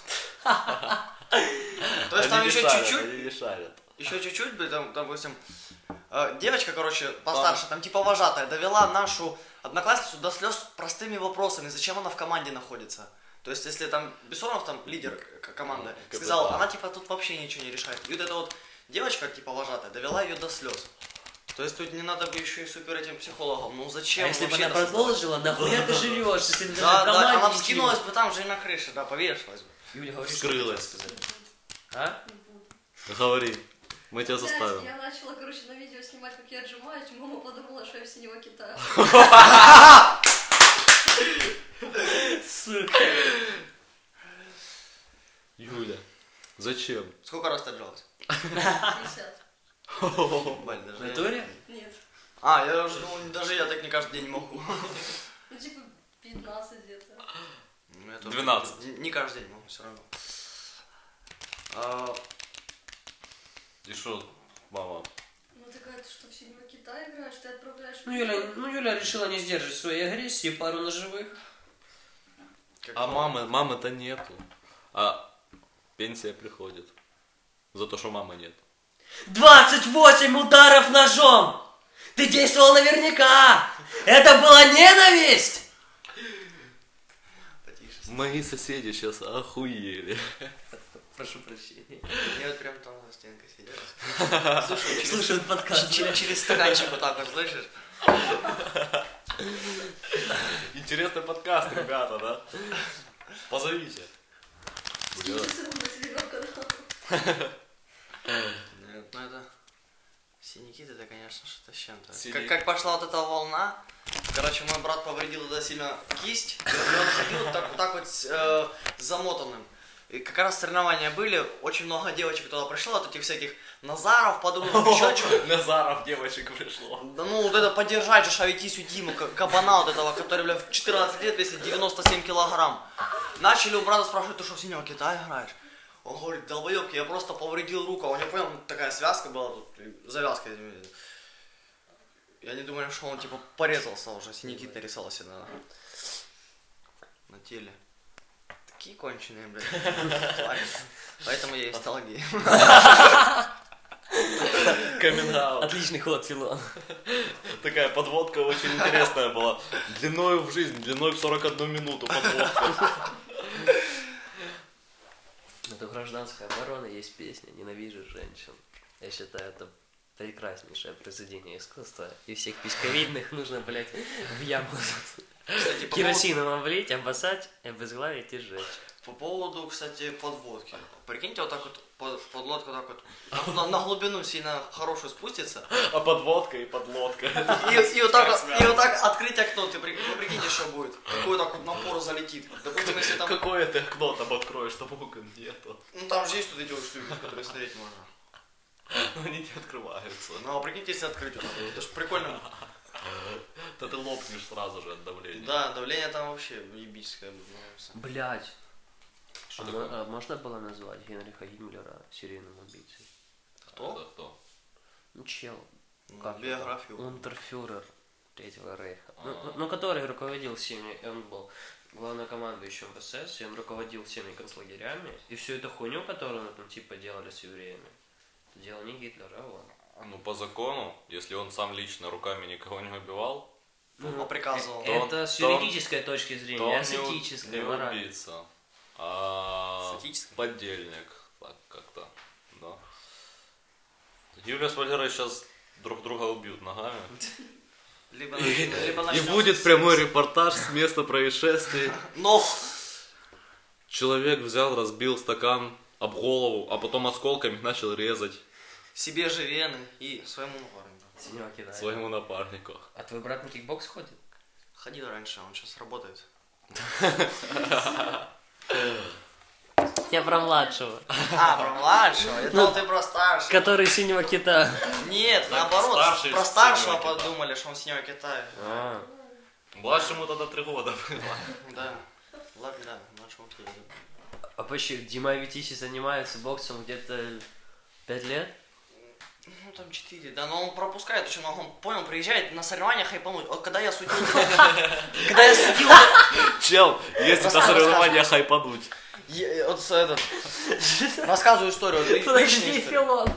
То есть там еще чуть-чуть, Они не шарят. еще чуть-чуть, бы, там, допустим, э, девочка, короче, постарше, там типа вожатая, довела нашу одноклассницу до слез простыми вопросами, зачем она в команде находится. То есть, если там Бессонов, там лидер к- команды, Ну, сказал, КПП. она типа тут вообще ничего не решает. И вот эта вот девочка, типа вожатая, довела ее до слез. То есть тут не надо бы еще и супер этим психологом. Ну зачем? А если бы вообще она это создавать? продолжила, нахуя ты живешь, если ты даже Да, в да, команде она ничего- вскинулась бы там же и на крыше, да, повешалась бы. Юля, говори, что Вскрылась. хотела сказать. А? Говори. Мы тебя Блядь, заставим. я начала, короче, на видео снимать, как я отжимаюсь, мама подумала, что я в синего кита. Сука. Юля, зачем? Сколько раз ты отжалась? пятьдесят. Блин, даже В я- натуре? Нет. А, я уже думал, даже я так не каждый день могу. Ну, типа, пятнадцать где-то. Ну, я тоже двенадцать. Не, не каждый день могу, все равно. А, И что, мама? Ну, такая, ты что, в Синема Китай играешь? Ты отправляешь... Ну Юля, ну, Юля решила не сдерживать своей агрессии, пару ножевых. как А мама. мамы, мамы-то нету. А пенсия приходит. За то, что мамы нет. двадцать восемь ударов ножом! Ты действовал наверняка! Это была ненависть! Потише. Мои соседи сейчас охуели. Прошу прощения. Я вот прям там за стенкой сидел. Слушай, через, Слушают подкаст. через- через стаканчик вот так вот, слышишь? Интересный подкаст, ребята, да? Позовите. Нет, ну это... Синяки это, конечно, что-то с чем-то. Синяки. Как, как пошла вот эта волна, короче, мой брат повредил туда сильно кисть, и он ходил так, вот так вот э, замотанным. И как раз соревнования были, очень много девочек туда пришло, от этих всяких Назаров, подумал, еще чего. Назаров девочек пришло. Да ну вот это поддержать же Аветисю Диму, как кабана вот этого, который, бля, в четырнадцать лет весит девяносто семь килограмм. Начали у брата спрашивать, ты что, в Синего Китая играешь? Он говорит, долбоёбки, я просто повредил руку. А у него, понял, такая связка была тут, завязка. Я не думаю, что он типа порезался уже, синяки нарисовал себе на, на теле. Такие конченые, блядь. Поэтому я и стал геем. Камин-аут. Отличный ход, Филон. Такая подводка очень интересная была. Длиною в жизнь, длиной в сорок одну минуту подводка. Это гражданская оборона, есть песня «Ненавижу женщин». Я считаю, это прекраснейшее произведение искусства. И всех письковидных нужно, блядь, в яму Кстати, по керосином облить, обоссать, обезглавить и сжечь. По поводу, кстати, подводки. Прикиньте, вот так вот под, подлодка так вот на, на глубину сильно хорошую спустится. А подводка и подлодка. И, и, вот так, вот- и вот так открыть окно, ты при- вы прикиньте, что будет. Какой так вот напор залетит. Допустим, если там... Какое ты окно там откроешь, там окон нету. Ну там же есть тут эти вот штуки, которые смотреть можно. Но они не открываются. Ну а прикиньте, если открыть вот так вот. Это ж прикольно. То ты лопнешь сразу же от давления. Да, давление там вообще ебическое будет, мне кажется. Блядь. Что А такое? мо- а можно было назвать Генриха Гиммлера серийным убийцей? Кто? Это кто? Ну, чел. Ну, Как его? биографию. Унтерфюрер Третьего Рейха. Ну, А. ну, ну, который руководил всеми, и он был главнокомандующим в СС, и он руководил всеми концлагерями. И всю эту хуйню, которую там типа делали с евреями, это делал не Гитлер, а он. Ну, по закону, если он сам лично руками никого не убивал, Ну, приказывал. То он- Это с то он- юридической точки то зрения, он а с не у- этической, не моральной. убийца, а С этической? поддельник. Так как-то, да. Юлия с Валерой сейчас друг друга убьют ногами. Либо, начнём- либо начнём с- прямой репортаж с места происшествия. Но! Человек взял, разбил стакан об голову, а потом осколками начал резать Себе же вены и своему напарнику. Синего кидает. своему напарнику. А твой брат на кикбокс ходит? Ходил раньше, он сейчас работает. Я про младшего. А, про младшего? Я думал, ты про старшего. Который синего кита. Нет, наоборот, старший про с старшего Синего Кита. подумали, что он с Синего Китая. А, Младшему тогда три года. Да. Ладно, да, младшему окей. а почему Дима Витиси занимается боксом где-то пять лет? Ну, там четыре, да, но он пропускает очень много, он, понял, приезжает на соревнования хайпануть. Вот когда я судил... Когда я судил... Чел, если на Рассказывай, соревнования хайпануть. я- Вот с этот... Рассказываю историю. вот ли- личную Подожди, историю. Филон.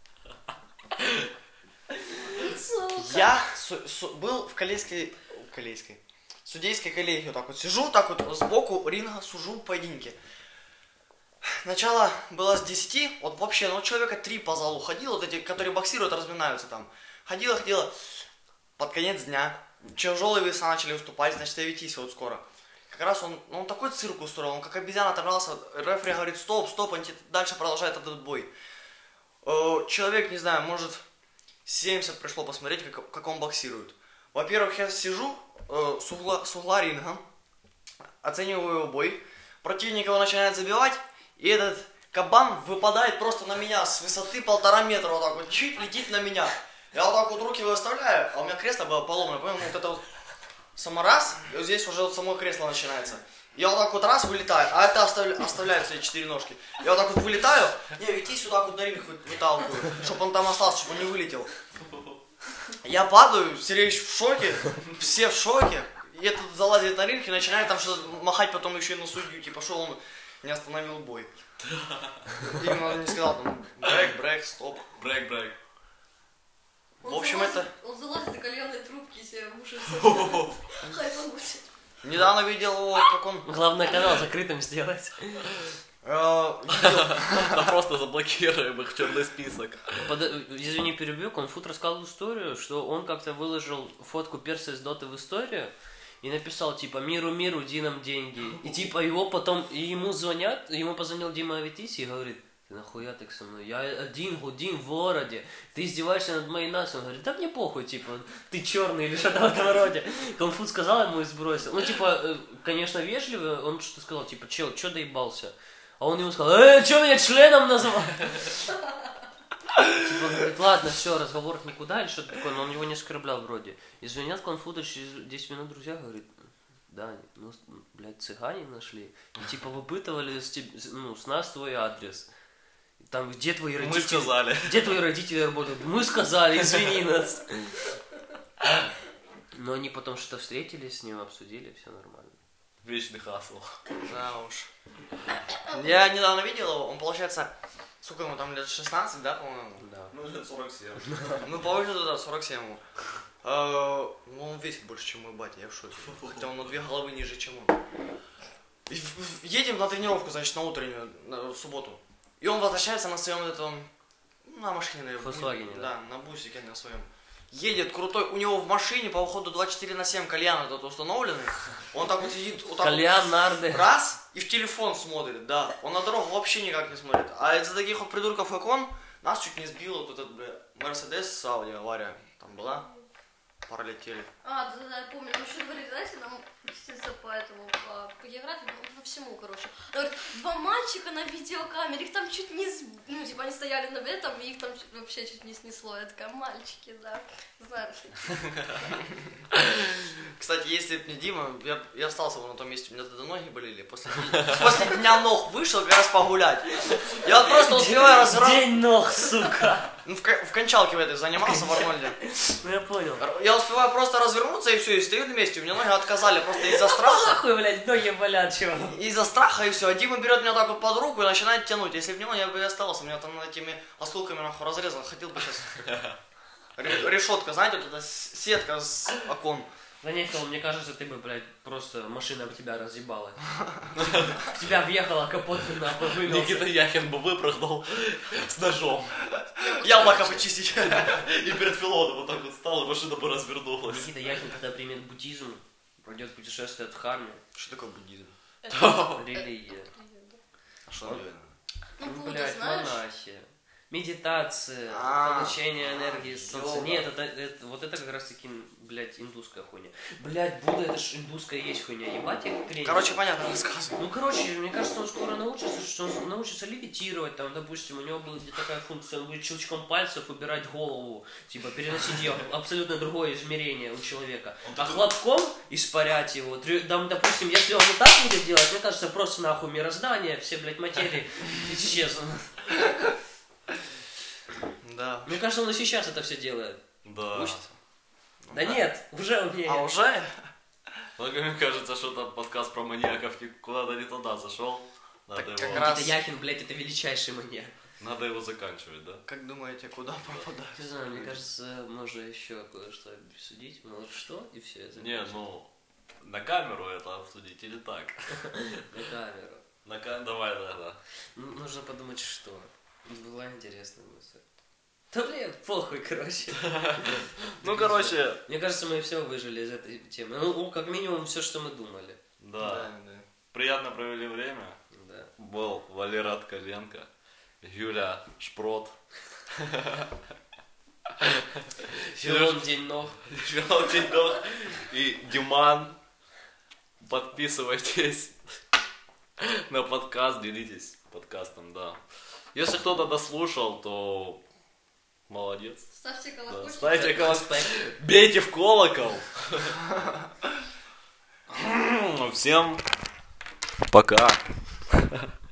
Я су- су- был в коллейской... коллейской... судейской коллегии, вот так вот сижу, так вот сбоку ринга сужу поединки. Начало было с десяти, вот вообще, ну, человека три по залу ходило, вот эти, которые боксируют, разминаются там. Ходила, ходила, под конец дня, тяжелые веса начали уступать, значит, я ведись вот скоро. Как раз он, ну, он такой цирк устроил, он как обезьяна оторвался, рефери говорит, стоп, стоп, он дальше продолжает этот бой. Э, Человек, не знаю, может, семьдесят пришло посмотреть, как, как он боксирует. Во-первых, я сижу э, с, угла, с угла ринга, оцениваю его бой, противник его начинает забивать, И этот кабан выпадает просто на меня с высоты полтора метра, вот так вот, чуть летит на меня. Я вот так вот руки выставляю, а у меня кресло было поломано, понял? Вот это вот самораз, и вот здесь уже вот само кресло начинается. Я вот так вот раз вылетаю, а это оставля... оставляют свои четыре ножки. Я вот так вот вылетаю, не, ведь сюда вот на ринг выталкиваю, чтобы он там остался, чтобы он не вылетел. Я падаю, Сергеевич в шоке, все в шоке. И этот залазит на ринг и начинает там что-то махать потом еще и на судью, типа, что он не остановил бой. Именно он не сказал там брейк, брейк, стоп. Брейк, брейк. В общем, это... Он залазит за кальянной трубки себе в уши. Хайпануть. Недавно видел его, как он... Главное канал закрытым сделать. э, Да просто заблокируем их в черный список. Под... Извини, перебью, Конфут рассказал историю, что он как-то выложил фотку перса из Доты в историю и написал, типа, миру, миру, Динам деньги. И типа его потом, и ему звонят, ему позвонил Дима Аветиси и говорит, ты нахуя так со мной? Я один, один в городе. Ты издеваешься над моей нацией. Он говорит, да мне похуй, типа, ты черный или что-то в этом роде. Конфут сказал ему и сбросил. Ну, типа, конечно, вежливо, он что-то сказал, типа, чел, чё доебался? А он ему сказал, э, чё меня членом назвал? Типа, он говорит, ладно, все, разговор никуда или что-то такое, но он его не оскорблял вроде. И звонят Конфута через десять минут друзья, говорит, да, ну, блядь, цыгане нашли. И, типа, выпытывали с, теб... ну, с нас твой адрес. Там, где твои родители? Мы сказали. Где твои родители работают? Мы сказали, извини нас. Но они потом что-то встретились с ним, обсудили, все нормально. Вечный хасл. Да уж. Я недавно видел его, он, получается, сколько ему там, лет шестнадцать, да, по-моему? Да. Ну, лет сорок семь. Ну, по выгляду, да, сорок семь ему. Э, Ну, он весит больше, чем мой батя, я в шоке. Хотя он на две головы ниже, чем он. И в- в- Едем на тренировку, значит, на утреннюю, на- в субботу. И он возвращается на своем этом, ну, на машине, наверное. Volkswagen, да? Да, на бусике на своем. Едет крутой, у него в машине, по уходу двадцать четыре на семь кальян этот установленный. Он так вот сидит, вот так вот, Кальян, нарды. раз, и в телефон смотрит, да. Он на дорогу вообще никак не смотрит. А из-за таких вот придурков, как он, нас чуть не сбил вот этот, бля, Мерседес с Ауди, авария там была. Пролетели. А, да-да-да, я помню. Мы еще говорили, знаете, нам учительница по этому, по, по географии, ну, по всему, короче. Она говорит, два мальчика на видеокамере, их там чуть не, с- ну, типа, они стояли на этом, и их там чуть- вообще чуть не снесло. Я такая, мальчики, да, знаем. Кстати, если бы не Дима, я, я остался бы на том месте, у меня тогда ноги болели. После, после дня ног вышел как раз погулять. Я вот просто успеваю разрабатывать. День ног, сука. Ну, в, ка- в кончалке в этой занимался в Арнольде. Ну я понял. Я успеваю просто развернуться и все, и стою на месте. У меня ноги отказали просто из-за страха. Нахуй, блядь, ноги болят, чего? Из-за страха и все. А Дима берет меня так вот под руку и начинает тянуть. Если бы не он, я бы и остался. У меня там этими осколками нахуй разрезал. Хотел бы сейчас. Решетка, знаете, вот эта с- сетка с окон. Да нет, Фил, мне кажется, ты бы, блядь, просто машина бы тебя разъебала. В тебя въехала, капот бы нахуй вынул. Никита Яхин бы выпрыгнул с ножом. Яблоко почистить. И перед пилотом вот так вот стал, и машина бы развернулась. Никита Яхин, когда примет буддизм, пройдет путешествие от Дхарме, Что такое буддизм? религия. А что Он- наверное? Ну, Ну, Будда, блядь, знаешь? монахи. Медитация, А, получение энергии солнца. йога. Нет, это, это- вот это как раз таки, блядь, индусская хуйня. Блядь, Будда, это ж индусская есть хуйня. Ебать, я как Короче, понятно, рассказывай. Ну, короче, мне кажется, он скоро научится, что он научится левитировать, там, допустим, у него будет такая функция, он будет щелчком пальцев убирать голову, типа, переносить ее в абсолютно другое измерение у человека. А хлопком испарять его, трё- там, допустим, если он вот так будет делать, мне кажется, просто нахуй мироздание, все, блядь, материи исчезнут. Да. Мне кажется, он и сейчас это все делает. Да. Учится? Да нет, уже умеет. А уже? Только мне кажется, что там подкаст про маньяков не- куда-то не туда зашел. Надо, Так его, как раз- Никита Яхин, блядь, это величайший маньяк. надо его заканчивать, да? Как думаете, куда пропадать? Не знаю, мне кажется, можно еще кое-что обсудить, может что, и все. Не, ну, на камеру это обсудить или так? На камеру. На ка- Давай тогда. Ну, нужно подумать, что. Была интересная мысль. Да блин, похуй, короче. Ну, короче, Мне кажется, мы все выжили из этой темы. Ну, как минимум, все, что мы думали. да. Приятно провели время. Да. Был Валера Ткаленко, Юля Шпрот. Филон день ног. Филон Тинькофф и Дюман. Подписывайтесь на подкаст, делитесь. подкастом, да. Если кто-то дослушал, то молодец. Ставьте Да, колокольчик. ставьте колокол. Бейте в колокол. Всем пока.